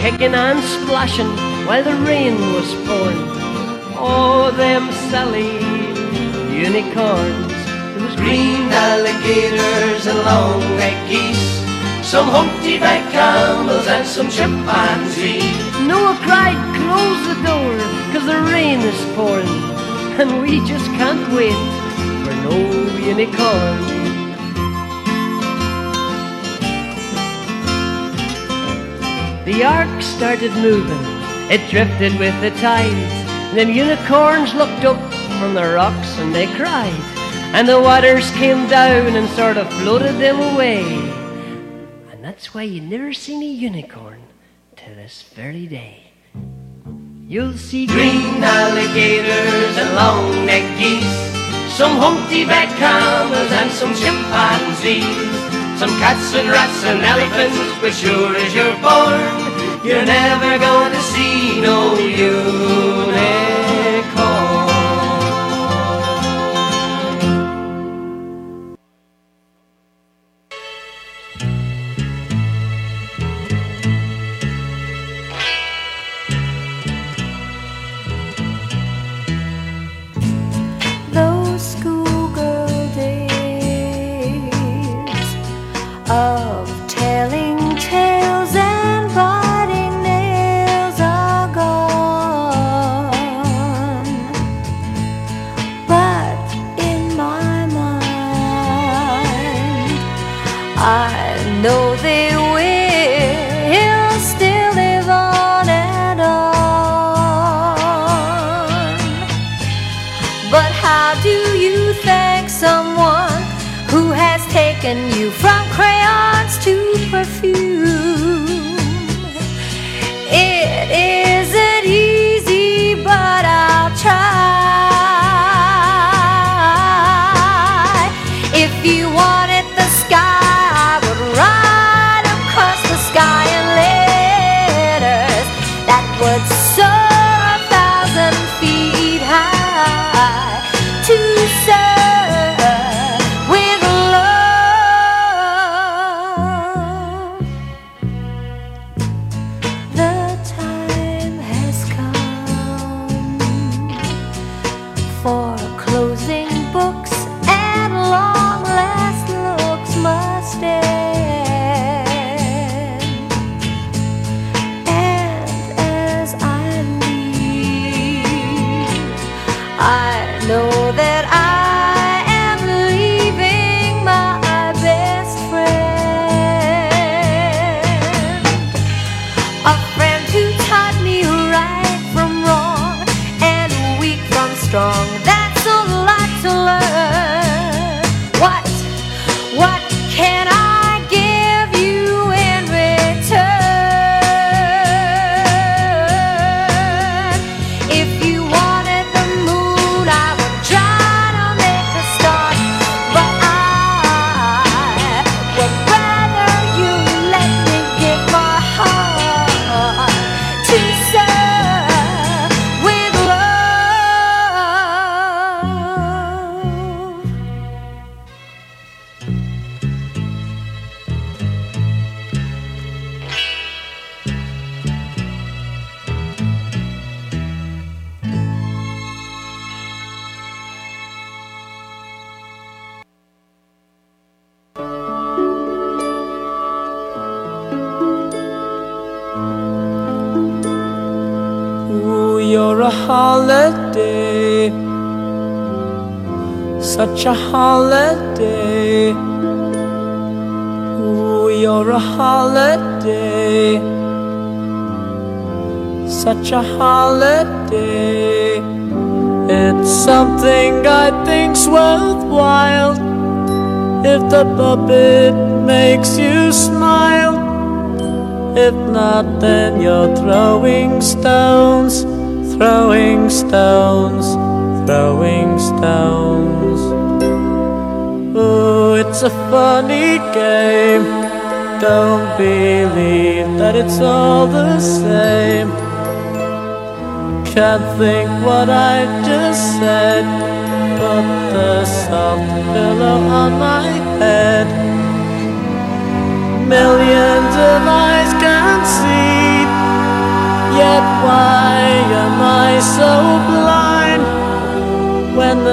kicking and splashing while the rain was pouring. Oh, them silly unicorns. There was green alligators and long-necked geese, some humpty-back camels and some chimpanzees. Noah cried, close the door, 'cause the rain is pouring, and we just can't wait for no unicorn. The ark started moving, it drifted with the tides. Them unicorns looked up from the rocks and they cried, and the waters came down and sort of floated them away. And that's why you never seen a unicorn to this very day. You'll see green alligators and long-necked geese, some humpty-back camels and some chimpanzees, some cats and rats and elephants, but sure as you're born, you're never gonna see no unicorn. Those schoolgirl days of telling tales and biting nails are gone, but in my mind I know they will still live on and on. But how do you thank someone who has taken you from crayons to perfume? It isn't easy, but I'll try. If you wanted the sky, I would ride across the sky in letters that would soar 1,000 feet high to serve with love. The time has come for closing books, and long last looks must end. And as I leave, I know that I am leaving my best friend, a friend who taught me right from wrong and weak from strong. That's a lot to learn. What can I give you in return? If you wanted the moon, I would try to make a start, but I would rather you let me give my heart to serve with love. Ooh, you're a holiday, such a holiday. Ooh, you're a holiday, such a holiday. It's something I think's worthwhile if the puppet makes you smile. If not, then you're throwing stones, throwing stones, throwing stones. Ooh, it's a funny game. Don't believe that it's all the same. Can't think what I just said. Put the soft pillow on my head. Millions of eyes can see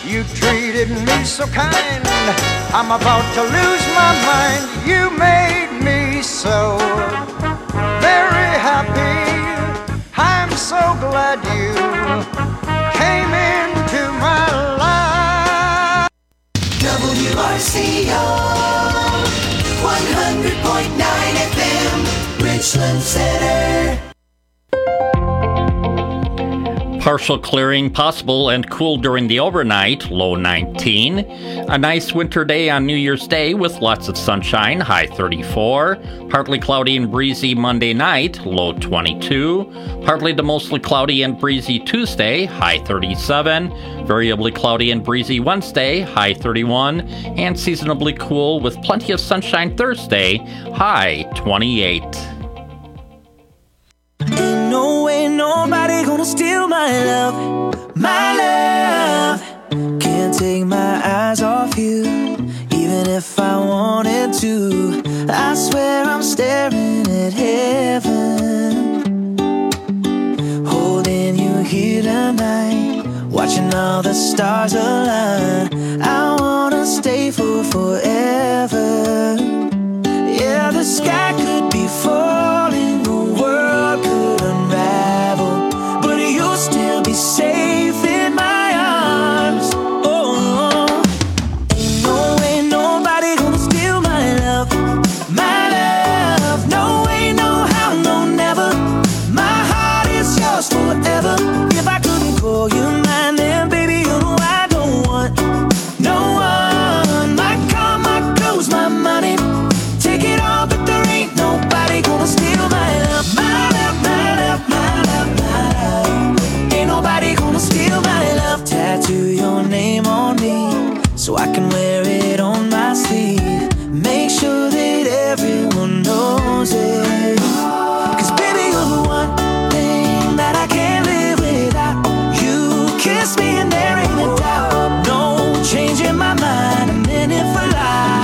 You treated me so kind, I'm about to lose my mind. You made me so very happy. I'm so glad you came into my life. WRCO 100.9 FM, Richland Center. Partial clearing possible and cool during the overnight, low 19. A nice winter day on New Year's Day with lots of sunshine, high 34. Partly cloudy and breezy Monday night, low 22. Partly to mostly cloudy and breezy Tuesday, high 37. Variably cloudy and breezy Wednesday, high 31. And seasonably cool with plenty of sunshine Thursday, high 28. No way nobody gonna steal my love, my love. Can't take my eyes off you, even if I wanted to. I swear I'm staring at heaven, holding you here tonight, watching all the stars align. I wanna stay for forever. Yeah, the sky could be falling, the world could unravel, but you'll still be safe in my arms. Oh, ain't no way nobody gonna steal my love, my love. No way, no how, no never. My heart is yours forever. If I couldn't call you mine, then baby, you know I don't want no one. My car, my clothes, my money, take it all, but there ain't nobody gonna steal my love, my love, my love, my love, my love. Ain't nobody gonna steal my love. Tattoo your name on me so I can wear it on my sleeve. Make sure that everyone knows it. 'Cause baby, you're the one thing that I can't live without. You kiss me and there ain't a doubt. No changing my mind, I'm in it for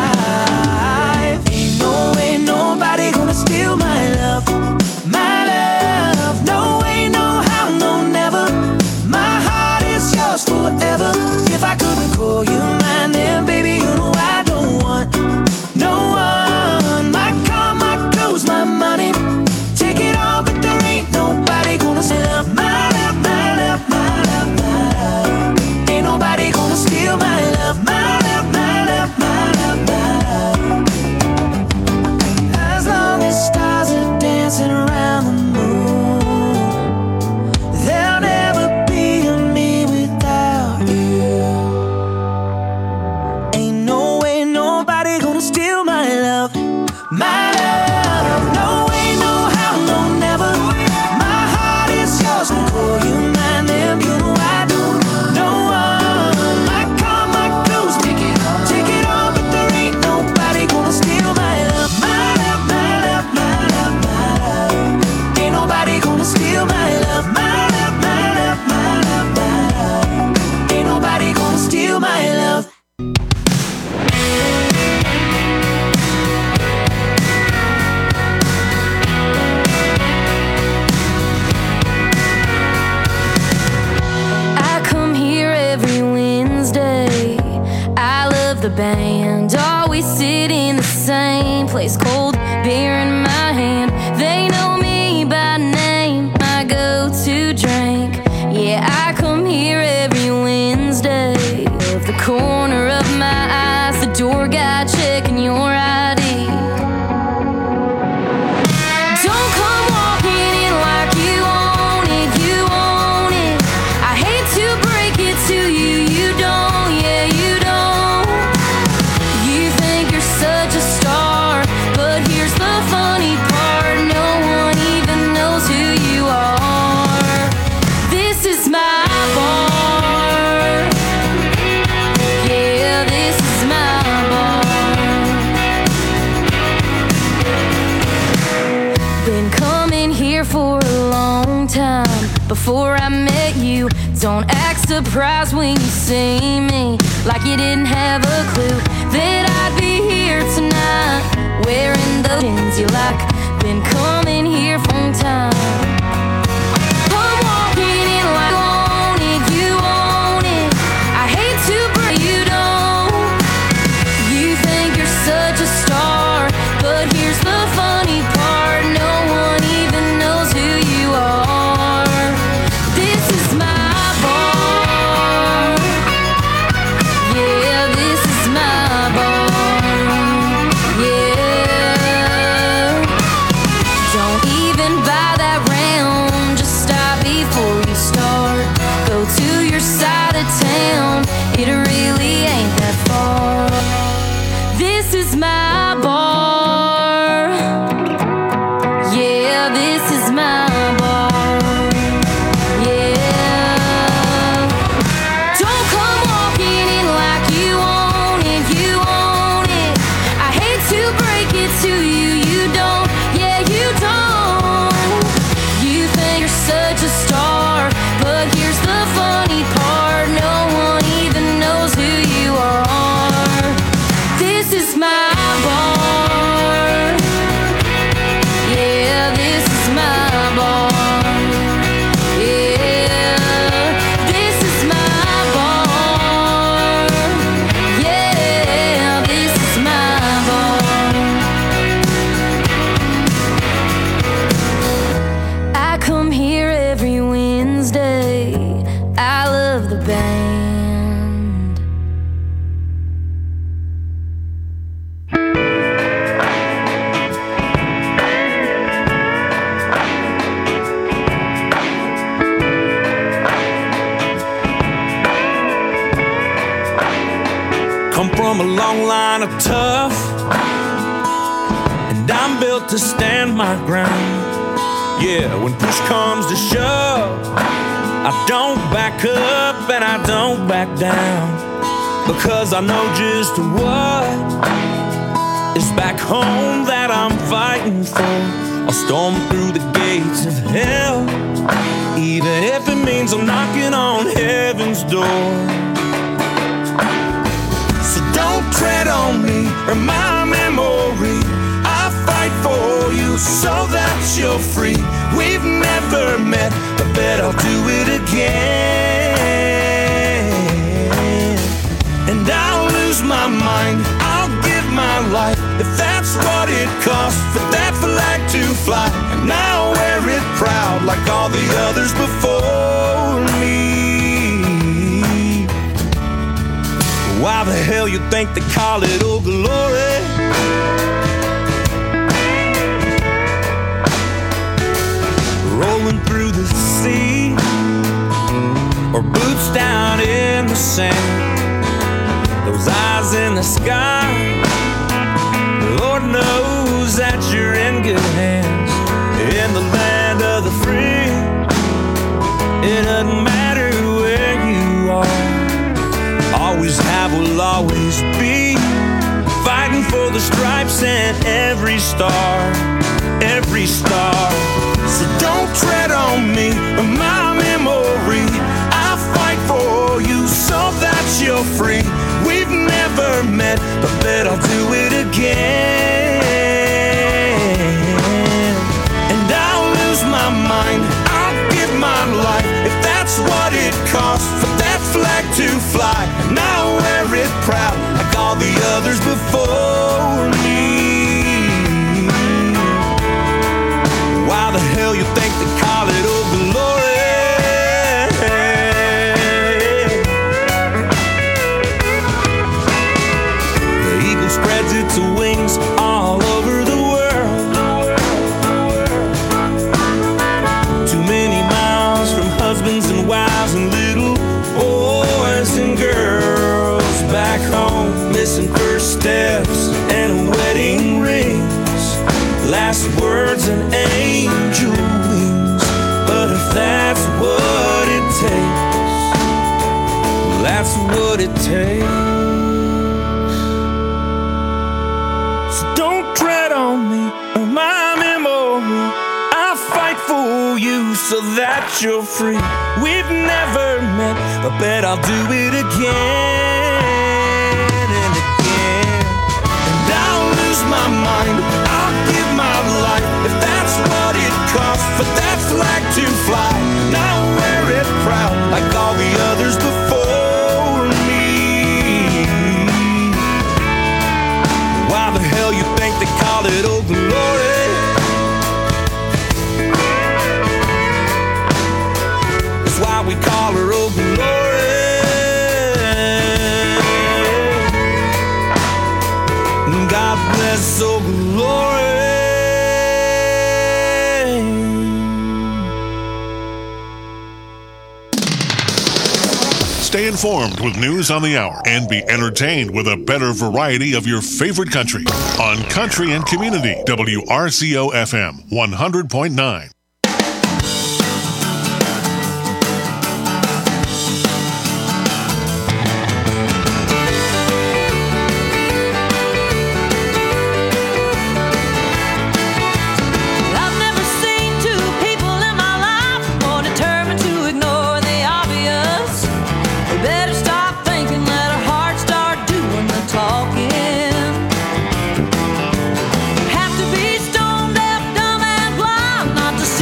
life. Ain't no way nobody gonna steal my love, my love. No way, no how, no never. My heart is yours forever. If I couldn't call you mine, then baby, you know I don't want no one. My car, my clothes, my money, take it all, but there ain't nobody gonna steal my love, my love, my love, my love. Ain't nobody gonna steal my love, my love, my love, my love, my love. As long as stars are dancing around the moon, there'll never be a me without you. Ain't no way nobody gonna steal my love, my love. No way, no how, no never. My heart is yours, I'll call you mine, then you know I don't no one. My car, my clothes, take it all, but there ain't nobody gonna steal my love, my love, my love, my love, my love. Ain't nobody gonna steal my love, my love, my love, my love, my love. Ain't nobody gonna steal my love. I come here every Wednesday. I love the band. Always sit in the same place. Cold beer in my hand. They know me by name. My go-to drink. Yeah, I come here every Wednesday. Of the corner of my eyes, the door guy checking your ID. Don't come walking in like you own it, you own it. I hate to break it to you, you don't, yeah, you don't. You think you're such a star, but here's the funny part, no one even knows who you are. This is my bar. Yeah, this is my bar. Been coming here for a long time. Before I met you, don't act surprised when you see me, like you didn't have a clue that I'd be here tonight, wearing the jeans you like. Been coming here for a long time. I'm walking in like you own it, you own it. I hate to band. Come from a long line of tough, and I'm built to stand my ground. Yeah, when push comes to shove, I don't back up and I don't back down, because I know just what is back home that I'm fighting for. I'll storm through the gates of hell, even if it means I'm knocking on heaven's door. So don't tread on me or my memory. I fight for you so that you're free. We've never met, I bet I'll do it again. And I'll lose my mind, I'll give my life, if that's what it costs for that flag to fly. And I'll wear it proud like all the others before me. Why the hell you think they call it Old Glory? Rolling through the sea, or boots down in the sand. Those eyes in the sky, Lord knows that you're in good hands. In the land of the free, it doesn't matter where you are. Always have, will always be, fighting for the stripes and every star, every star. So don't tread on me or my memory. I fight for you so that you're free. We've never met, but bet I'll do it again. And I'll lose my mind, I'll give my life, if that's what it costs for that flag to fly. And I'll wear it proud like all the others before me. Why the hell you think they call it Old Glory? The eagle spreads its wings all over the world. Too many miles from husbands and wives and little boys and girls back home, missing first steps and wedding rings, last words and angel wings. But if that's what it takes, that's what it takes. So don't tread on me or my memory. I fight for you so that you're free. We've never met, I bet I'll do it again and again. And I'll lose my mind, I'll give my life, if that's what it costs for that flag to fly. And I'll wear it proud like all the others before me. Why the hell you think they call it Old Glory? That's why we call her Old Glory. God bless Old Glory. Stay informed with news on the hour and be entertained with a better variety of your favorite country on Country and Community, WRCO FM 100.9. Have to be stone deaf, dumb and blind not to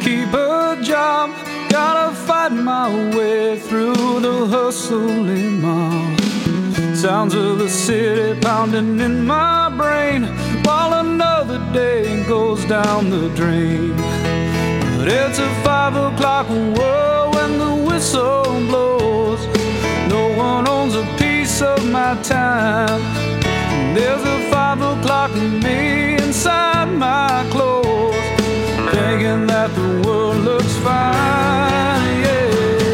keep a job, gotta fight my way through the hustling mob. Sounds of the city pounding in my brain while another day goes down the drain. But it's a 5 o'clock world when the whistle blows. No one owns a piece of my time. There's a 5 o'clock in me inside my clothes, thinking that the world looks fine, yeah.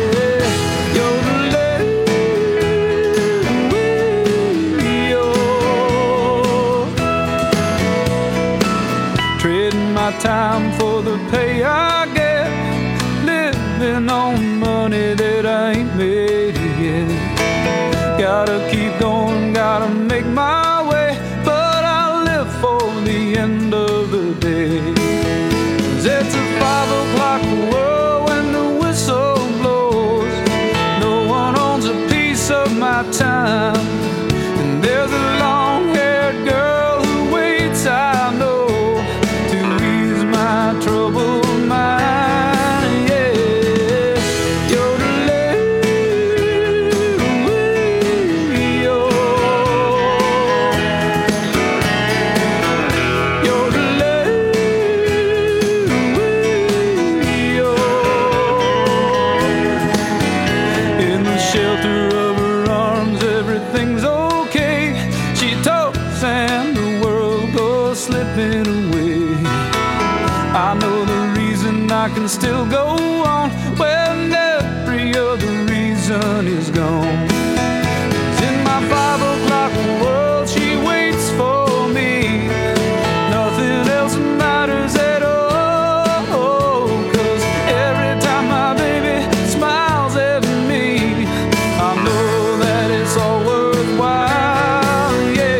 Trading my time for the pay I get, living on money that I ain't made yet. Gotta keep going, gotta make my way, but I live for the end of the day. 'Cause it's a 5 o'clock world when the whistle blows. No one owns a piece of my time. And there's a long-haired girl who waits, I know, to ease my troubled mind, yeah. I can still go on when every other reason is gone. 'Cause in my 5 o'clock world, she waits for me. Nothing else matters at all. 'Cause every time my baby smiles at me, I know that it's all worthwhile, yeah.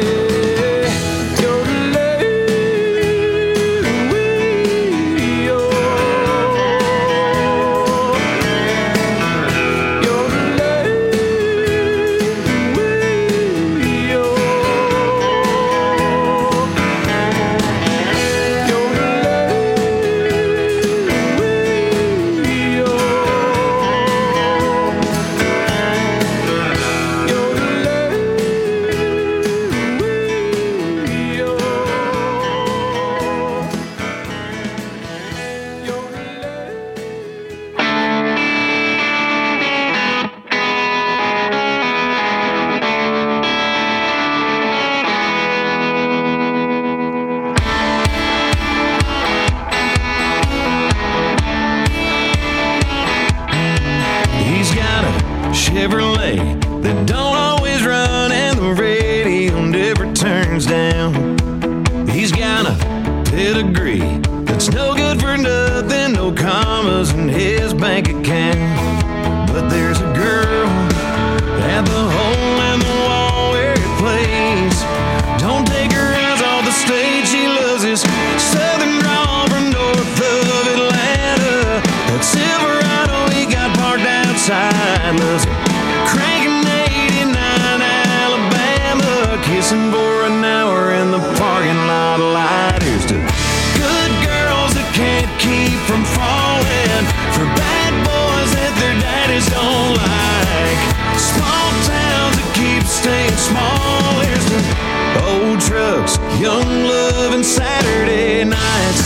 Chevrolet that don't always run and the radio never turns down. He's got a pedigree that's no good for nothing, no commas in his bank account. But there's a girl at the hole in the wall where he plays. Don't take her eyes off the stage, she loves his southern drawl from north of Atlanta. That Silverado he got parked outside, loves it. Cranking 89 Alabama, kissing for an hour in the parking lot light. Here's to good girls that can't keep from falling, for bad boys that their daddies don't like, small towns that keep staying small. Here's to old trucks, young love, and Saturday nights.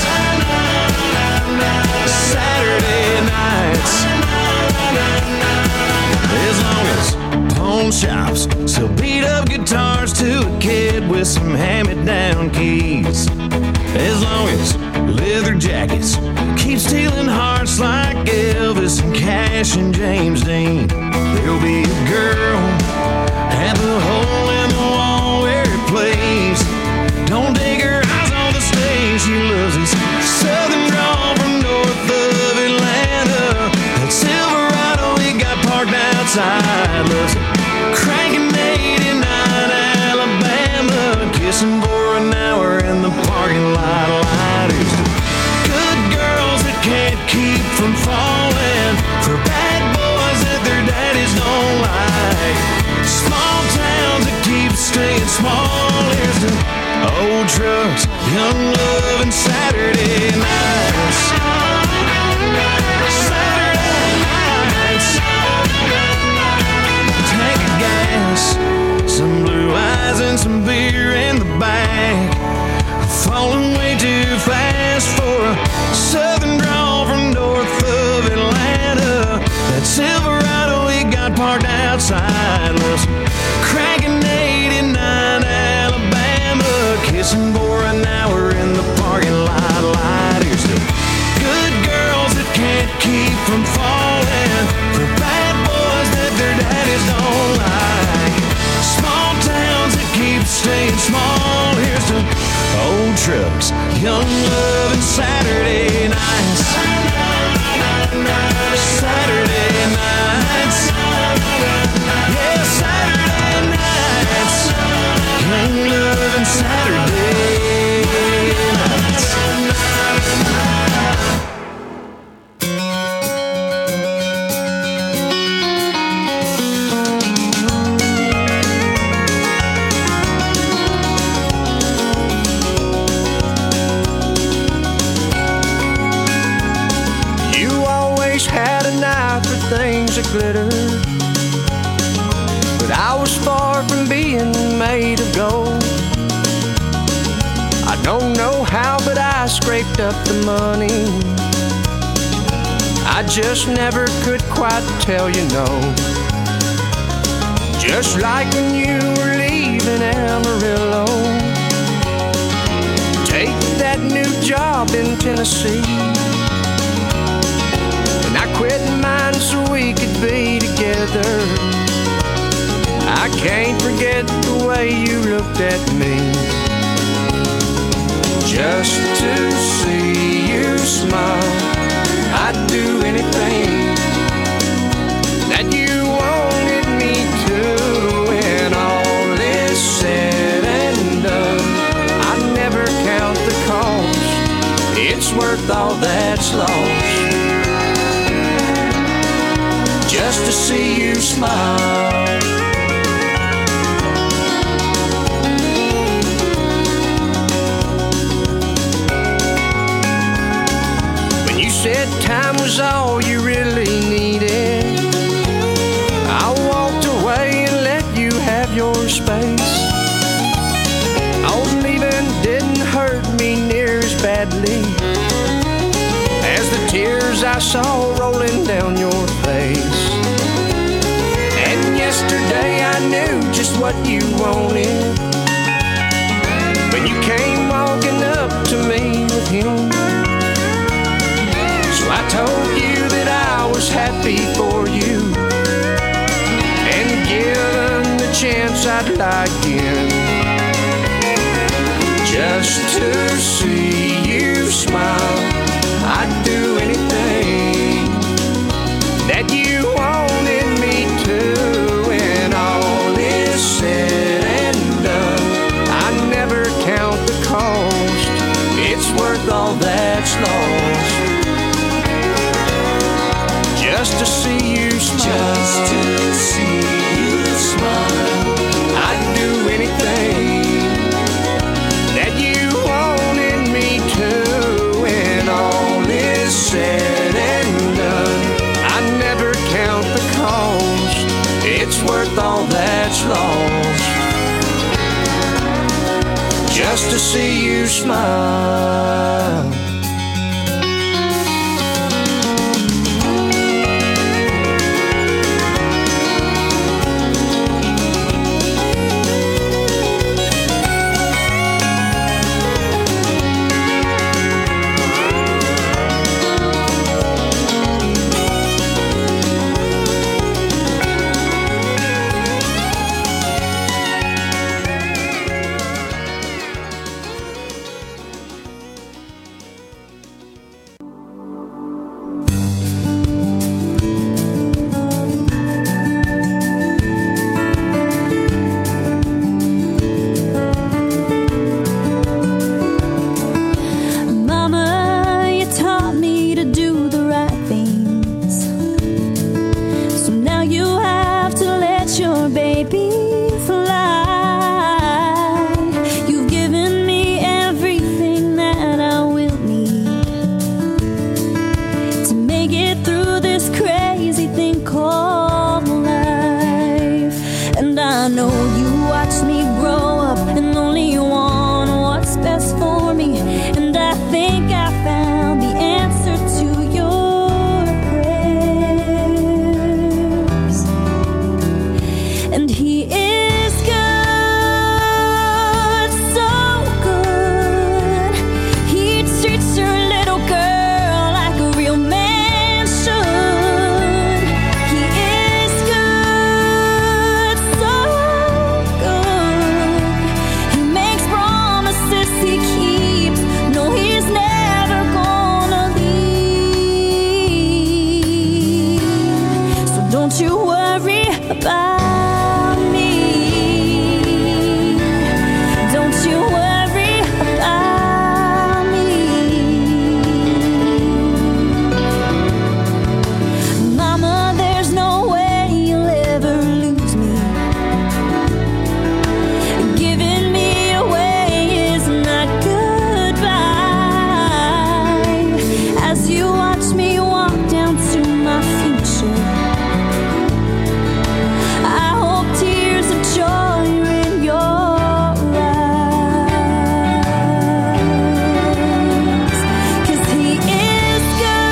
Saturday nights. As long as pawn shops sell beat-up guitars to a kid with some hand-me-down keys, as long as leather jackets keep stealing hearts like Elvis and Cash and James Dean, there'll be a girl at the hole in the wall where it plays. Don't take her eyes on the stage, she loves his southern drawl from north of Atlanta. That Silverado he got parked outside, loves it. Cranking 89 Alabama, kissing for an hour in the parking lot lighters. Good girls that can't keep from falling, for bad boys that their daddies don't like, small towns that keep staying small. Here's to old trucks, young love, and Saturday nights. from falling for bad boys that their daddies don't like. Small towns that keep staying small. Here's to old trucks, young love, and Saturday nights. Saturday nights. Yeah, Saturday nights. Young love and Saturday nights. Had an eye for things that glitter, but I was far from being made of gold. I don't know how, but I scraped up the money. I just never could quite tell you no. Just like when you were leaving Amarillo, take that new job in Tennessee. I quit mine so we could be together. I can't forget the way you looked at me. Just to see you smile, I'd do anything that you wanted me to. When all is said and done, I never count the cost. It's worth all that's lost. Just to see you smile. When you said time was all you really needed, I walked away and let you have your space. Oh, leaving didn't hurt me near as badly as the tears I saw rolling down your face. And yesterday I knew just what you wanted when you came walking up to me with him. So I told you that I was happy for you, and given the chance I'd lie again, just to see you smile. I'd do anything that you wanted me to. When all is said and done, I never count the cost. It's worth all that's lost. Just to see you smile. Just to see you smile. I'd do anything that you wanted me to. When all is said and done, I never count the cost. It's worth all that's lost. Just to see you smile. Treats her little girl like a real man should. don't you worry about me. Don't you worry about me. Mama, there's no way you'll ever lose me. Giving me away is not goodbye. As you watch me walk down to my future, I hope tears of joy are in your eyes. 'Cause he is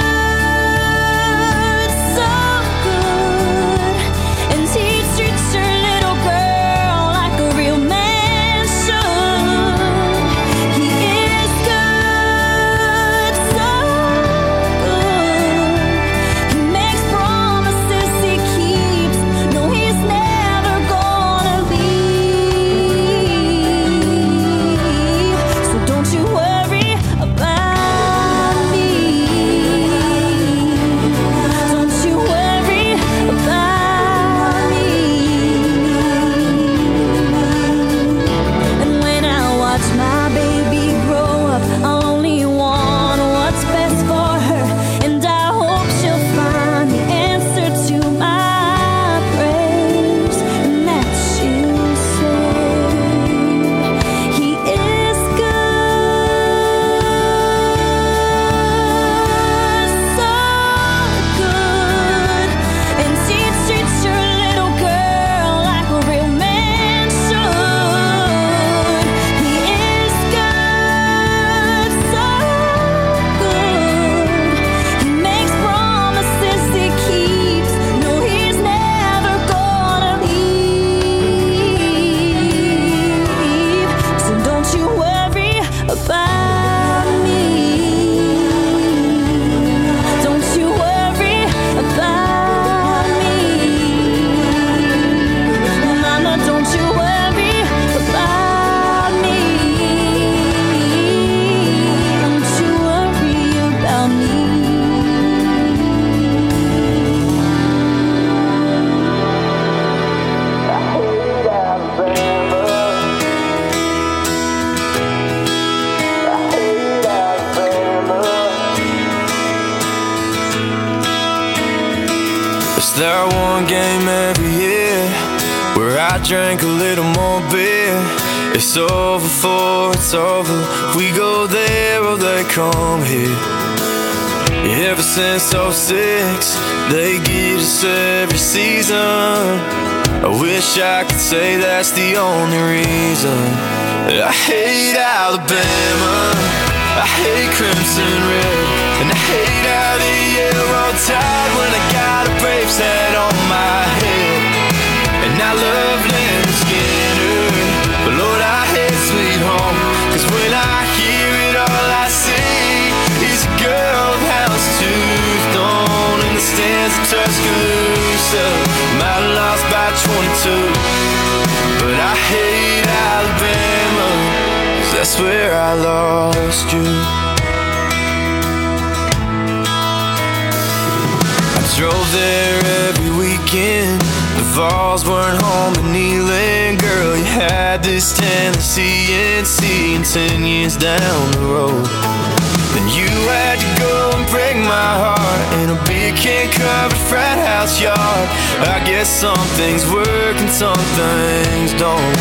good, so good, and he treats your little girl like a real man should. He is good, so good. He makes promises he keeps. No, he's never gonna leave. So don't you worry about me. Don't you worry about me. And when I watch my baby grow up, I'll only want what's best for her. And I hope she'll find the answer to my prayers, and that she'll say, he is good, so good, and he treats your little girl like a real man should. He is good, so good. He makes promises he keeps. No, he's never gonna leave. So don't you worry about me. Don't you worry about me. Mama, don't you worry about me. Don't you worry about me. Is there one game every year where I drank a little more beer? It's over for it's over. We go there or they come here. Ever since 06, they get us every season. I wish I could say that's the only reason. I hate Alabama, I hate Crimson Red, and I hate how the yellow tide when I got a Braves hat on my head. And I love Leonard Skinner, but Lord, I hate Sweet Home. 'Cause when I hear it, all I see is a girl with houndstooth on in the stands of Tuscaloosa. Might have lost by 22, but I hate Alabama, 'cause that's where I lost you. I drove there every weekend. The Vols weren't home and kneeling. Girl, you had this Tennessee and 10 years down the road. Then you had to go and break my heart in a beer can covered frat house yard. I guess some things work and some things don't.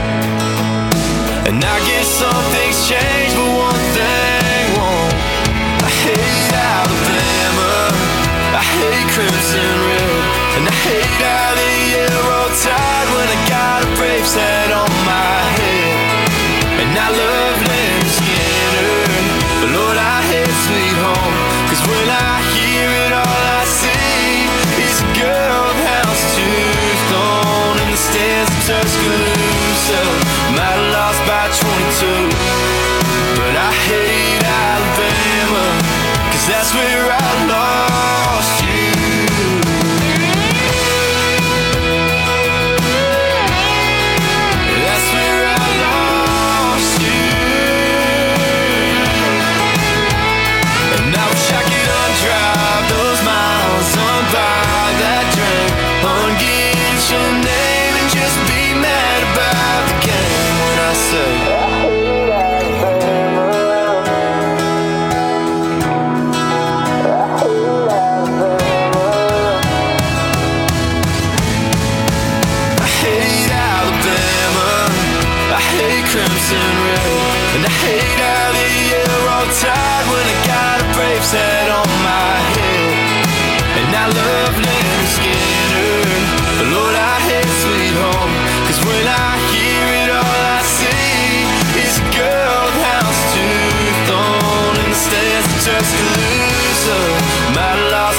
And I guess some things change, but one thing won't. I hate Alabama, I hate Crimson Red, and I hate how the yellow tide when I got a Braves hat on my head. And I love Leonard Skinner, but Lord, I hate Sweet Home. 'Cause when I hear it, all I see is a girl with houndstooth on in the stands of Tuscaloosa. Might have lost by 22, but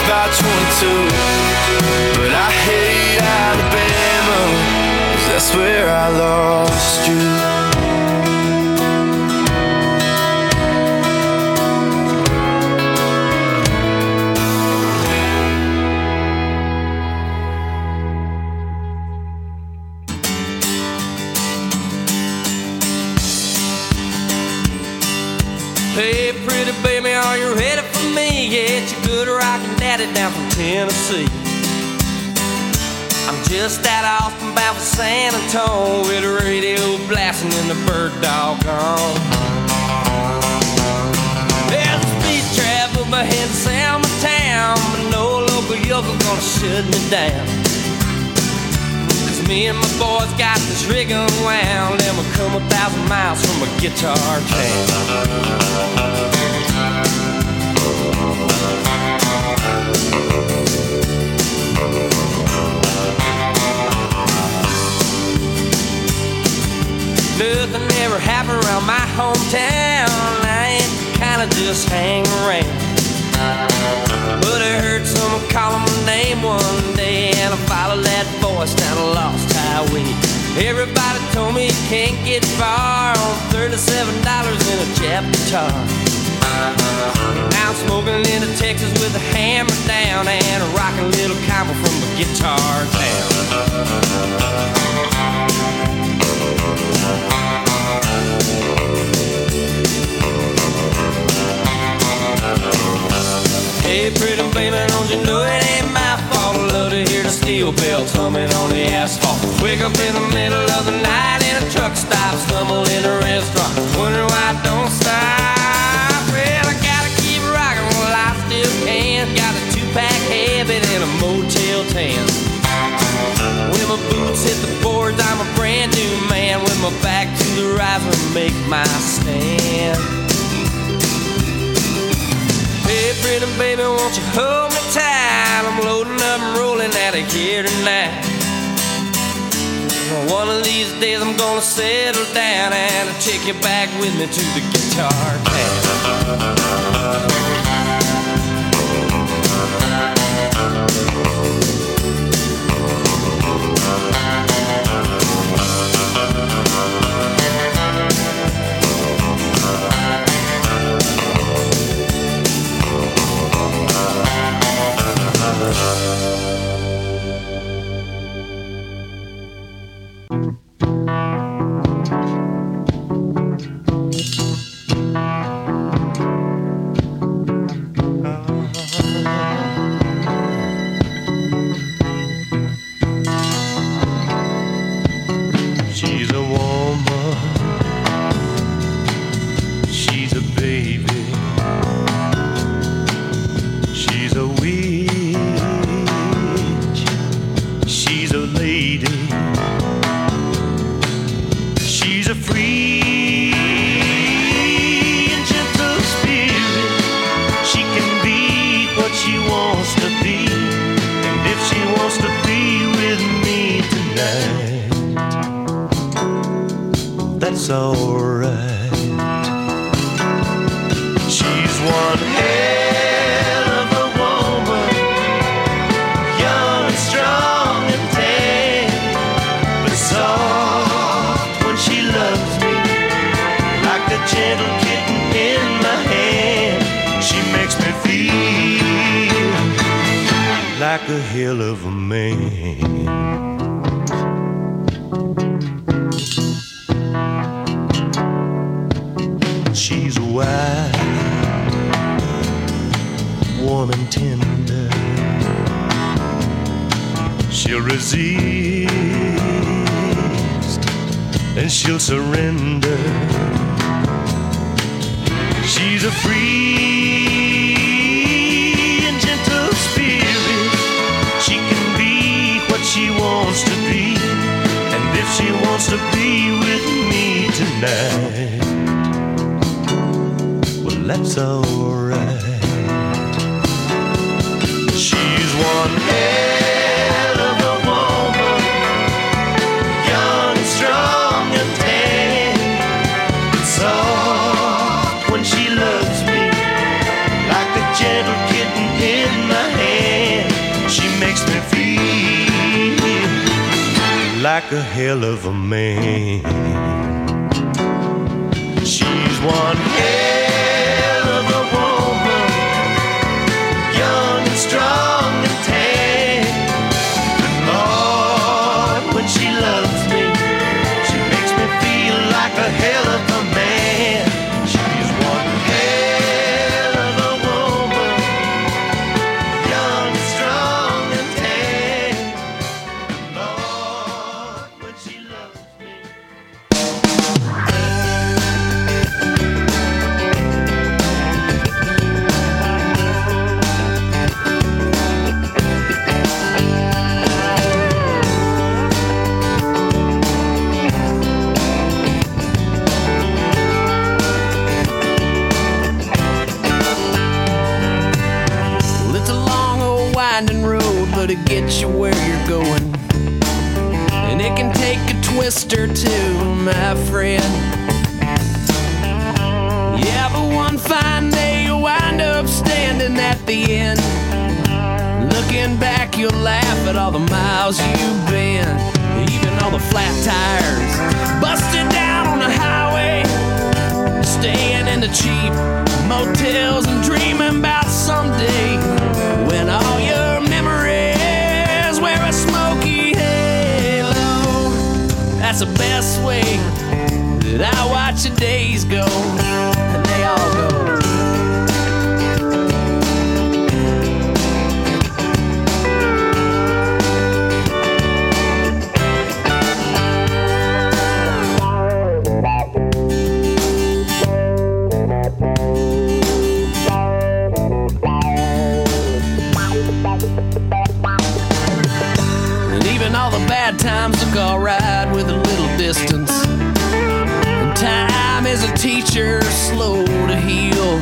about 22. But I hate Alabama, 'cause that's where I lost you. Hey, pretty baby, are you ready for me? Yeah, it's your good rockin' daddy down from Tennessee. I'm just out Austin bound for San Antonio with the radio blasting and the bird dog on. There's a speed trap up ahead of Selma town, but no local yokel gonna shut me down. Me and my boys got this rig unwound, and we'll come 1,000 miles from a guitar town. Nothing ever happened around my hometown. I ain't kinda just hang around. But I heard someone calling my name one day, and I followed that voice down a lost highway. Everybody told me you can't get far on $37 in a Jap guitar. Now I'm smoking into Texas with a hammer down and a rockin' little combo from a guitar town. Hey, pretty baby, don't you know it ain't my fault? I love to hear the steel bells humming on the asphalt. Wake up in the middle of the night in a truck stop, stumble in a restaurant, wonder why I don't stop. Well, I gotta keep rocking while I still can. Got a 2-pack habit and a Motel 10. When my boots hit the boards, I'm a brand new man. With my back to the riser, make my stand. Hey, pretty baby, won't you hold me tight? I'm loading up and rolling out of here tonight. One of these days I'm gonna settle down and I'll take you back with me to the guitar town. She's a woman, she's a baby, she's a witch, she's a lady, she's a free and gentle spirit. She can be what she wants to be, and if she wants to be with me tonight, that's alright. She's one hell of a woman, young and strong and tan, but soft when she loves me, like a gentle kitten in my hand. She makes me feel like a hell of a man. She's wild, warm and tender. She'll resist and she'll surrender. She's a free and gentle spirit. She can be what she wants to be, and if she wants to be with me tonight, that's alright. She's one hell of a woman, young and strong and tan, but soft when she loves me, like a gentle kitten in my hand. like a hell of a man. She's one hell of a woman, young and strong and tan. And Lord, when she loves me, she makes me feel like a hell of a man. She's one hell of a woman, young and strong and tan. And Lord, when she loves me. Well, it's a long old winding road, but it gets you where you're going. And it can take a twist or two, my friend. Yeah, but one fine day you'll wind up standing at the end. Looking back, you'll laugh at all the miles you've been. Even all the flat tires busted down on the highway. Staying in the cheap motels and dreaming about someday when all your memories wear a smoky halo. That's the best way that I watch the days go, and they all go. And even all the bad times look alright with a little distance. And time is a teacher, slow to heal.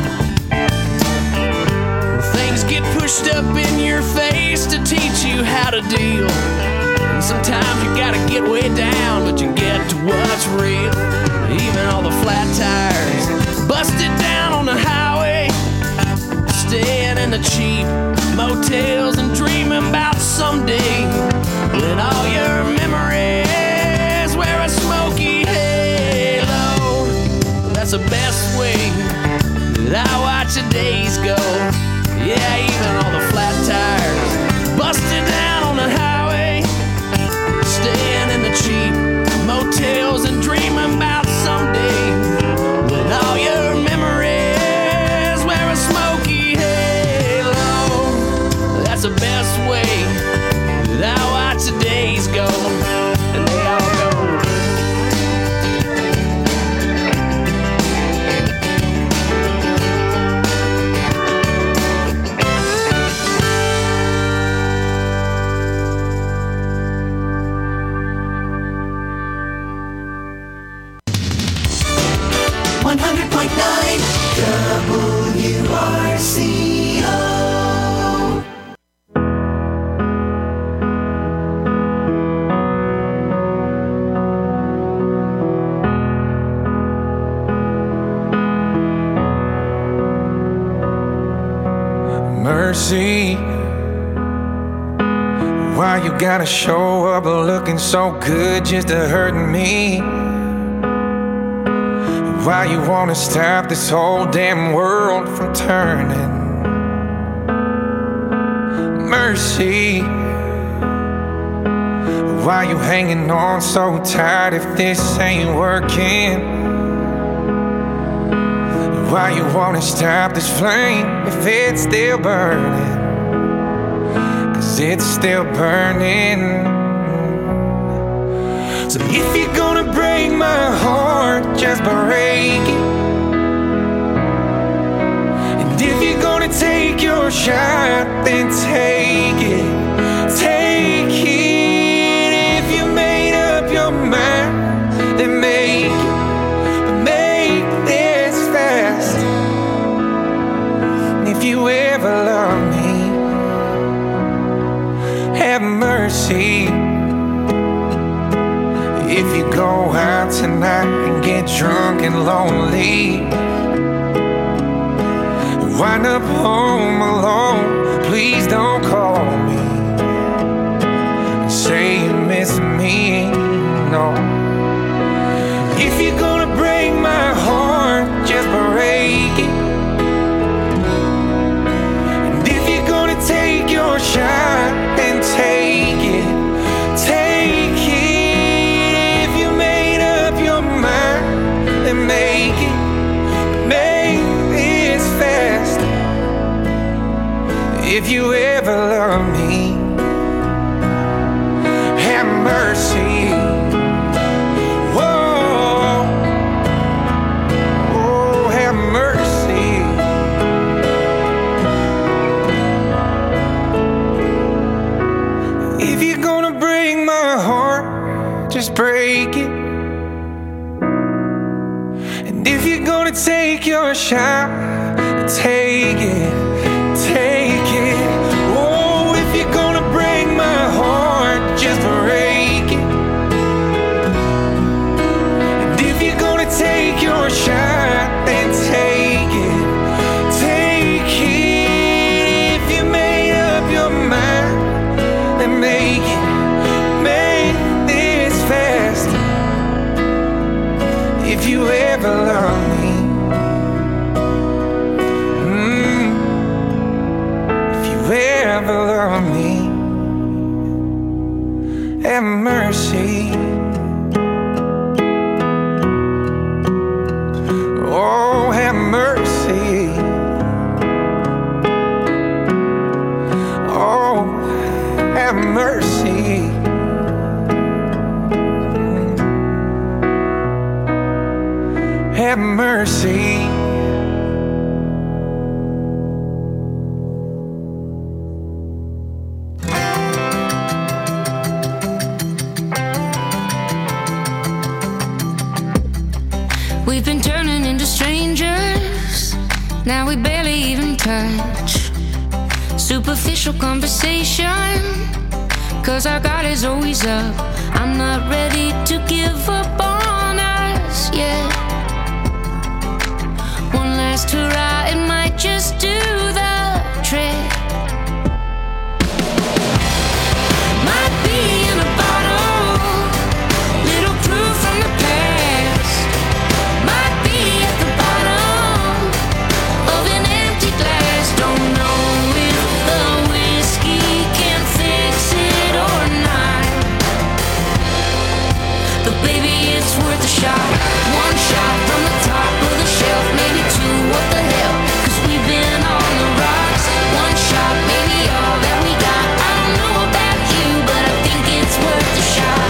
Things get pushed up in your face to teach you how to deal. And sometimes you gotta get way down, but you get to what's real. Even all the flat tires busted down on the highway. Staying in the cheap motels and dreaming about someday when all your memories wear a smoky halo. That's the best way that I watch the days go. Yeah, even all the flat tires busted down on the highway. Staying in the cheap motels and dreaming about someday when all your memories wear a smoky halo. That's the best way that I watch the days go, and they all go. WRCO. Mercy, why you gotta show up looking so good just to hurt me? Why you wanna stop this whole damn world from turning? Mercy, why you hanging on so tight if this ain't working? Why you wanna stop this flame if it's still burning? 'Cause it's still burning. So if you're gonna break my heart, just break it. And if you're gonna take your shot, then take it. Take it. If you made up your mind, then make it. But make this fast. And if you ever love me, have mercy. If you go out tonight and get drunk and lonely, wind up home alone, please don't call me and say you miss me. if you ever love me, have mercy. Whoa, oh, have mercy. If you're gonna break my heart, just break it. And if you're gonna take your shot, take it, take it. Oh, if you're gonna break my heart, just break it. And if you're gonna take your shot, then take it, take it. If you made up your mind, then make it, make this fast. If you ever love me, ever love me, have mercy. Oh, have mercy. Oh, have mercy. Have mercy. We've been turning into strangers, now we barely even touch. Superficial conversation, cause our guard is always up. I'm not ready to give up on us yet. One last hurrah, it might just do the trick. Might be in a bottle, little proof from the past. Might be at the bottom of an empty glass. Don't know if the whiskey can fix it or not, but baby, it's worth a shot. One shot from the top of the shelf, maybe two, what the hell, cause we've been on the rocks. One shot, maybe all that we got. I don't know about you, but I think it's worth a shot.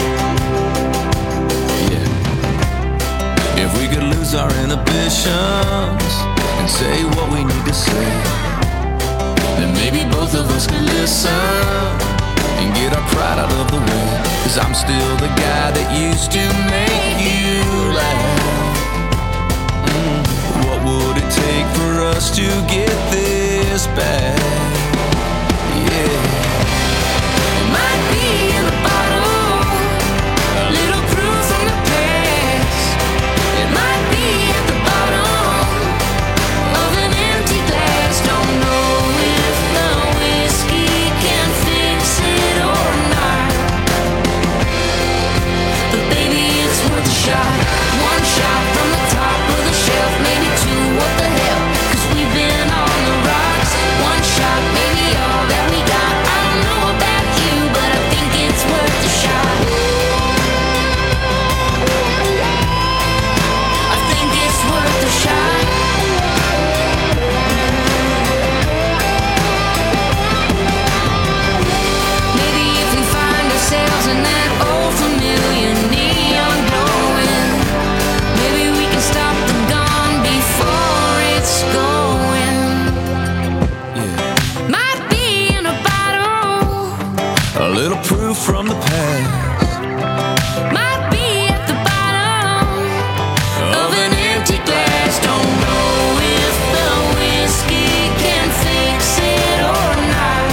If we could lose our inhibitions and say what we need to say, then maybe both of us could listen and get our pride out of the way. Cause I'm still the guy that used to make you laugh. What would it take for us to get this back? Yeah. It might be in a bottle, a little proof from the past. It might be at the bottom of an empty glass. Don't know if the whiskey can fix it or not, but baby, it's worth a shot. One shot from the top of the shelf, maybe two, what the hell, cause we've been on the rocks. One shot, maybe all that we got. I don't know about you, but I think it's worth a shot. I think it's worth a shot. Maybe if we find ourselves in that old familiar neon glowing, maybe we can stop the gun before it's going. Might be in a bottle, A little proof from the past. might be at the bottom of an empty glass. Don't know if the whiskey can fix it or not,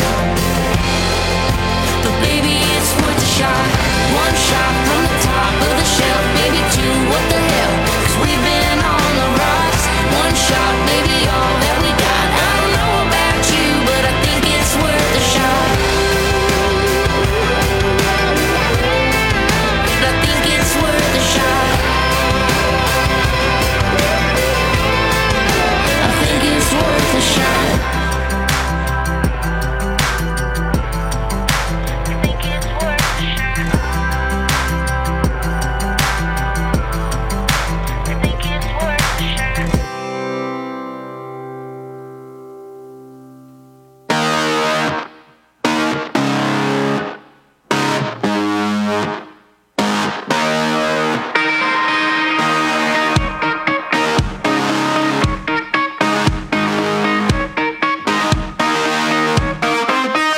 but baby, it's worth a shot. One shot from the top of the shelf, maybe two, what the hell, cause we've been on the rocks. One shot, maybe all that we got. I don't know about you, but I think it's worth a shot.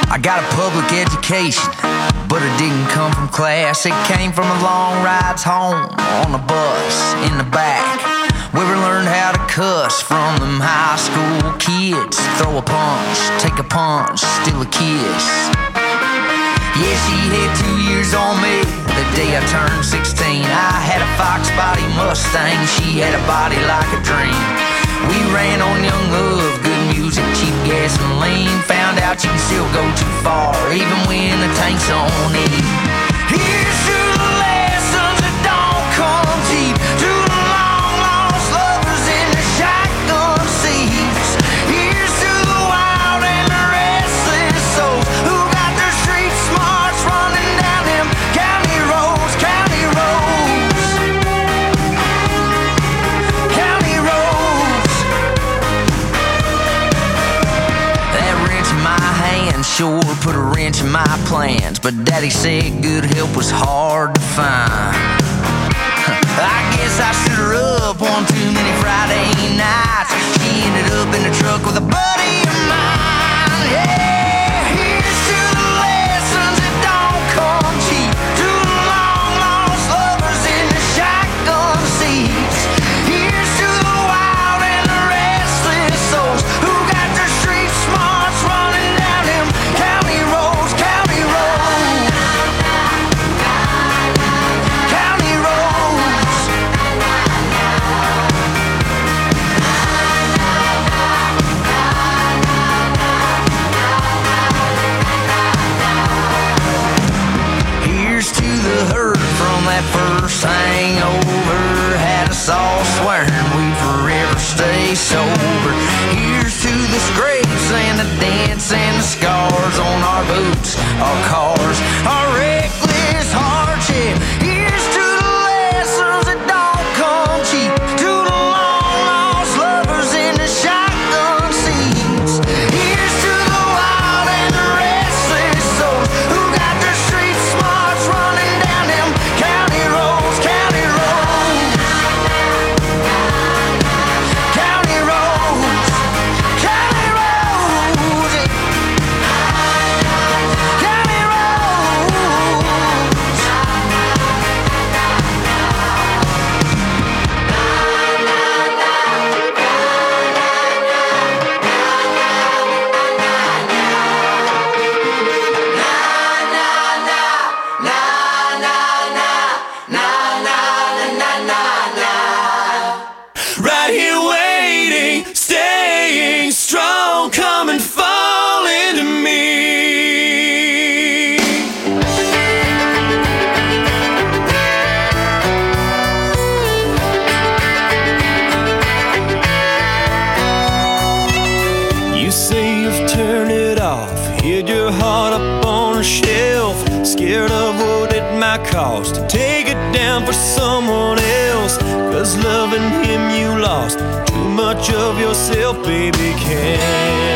I got a public education, but it didn't come from class. It came from the long rides home on the bus in the back, where we learned how to cuss from them high school kids. Throw a punch, take a punch, steal a kiss. Yeah, she had 2 years on me the day I turned 16. I had a Fox body Mustang, she had a body like a dream. We ran on young love, good music, cheap gasoline. Found out you can still go too far, even when the tank's on E. Here's to the lessons that don't come cheap, to the long lost lovers in the shotgun seats. Here's to the wild and the restless souls who got their street smarts running down them county roads, county roads, county roads. That wrench in my hand sure put a wrench in my plans, but Daddy said good help was hard to find. I guess I stood her up on too many Friday nights. She ended up in the truck with a buddy of mine. Yeah, here's to the lessons that don't come cheap, to the long lost lovers in the shotgun seats. Here's to the wild and the restless souls who got their street smarts running down them county roads, county roads, county roads. Here's to the hurt from that first hangover, had us all swearing we'd forever stay sober. Here's to the scrapes and the dents and the scars on our boots, our cars, our reckless hardship. Here's to the lessons that don't come cheap, to the long lost lovers in the shotgun seats. Here's to the wild and the restless souls who got their street smarts running down them county roads, county roads, county roads, county roads, county Right here waiting, staying strong, come and fall into me. You say you've turned it off, hid your heart up on a shelf, scared of what it might cost to take it down for someone else. 'Cause loving him you lost too much of yourself, baby, can't